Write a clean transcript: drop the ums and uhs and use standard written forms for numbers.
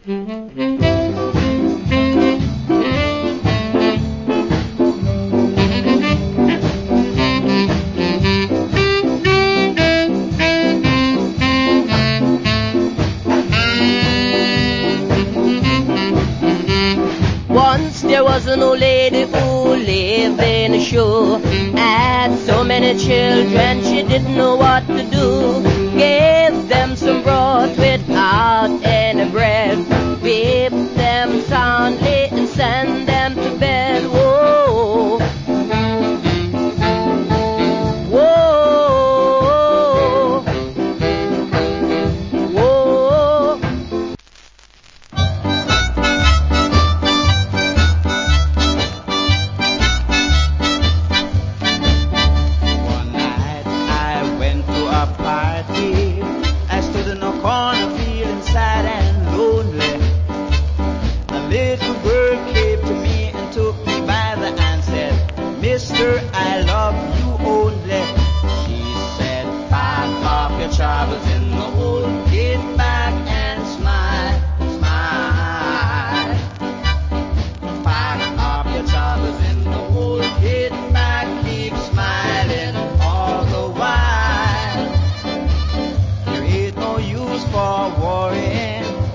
Once there was an old lady who lived in a show. Had so many children she didn't know what to do. Gave them some broth without any bread. Whip them soundly and send them to bed. Whoa, whoa, whoa. One night I went to a party. I stood in a corner feeling sad and lonely. A little girl came to me and took me by the hand, said, Mister, I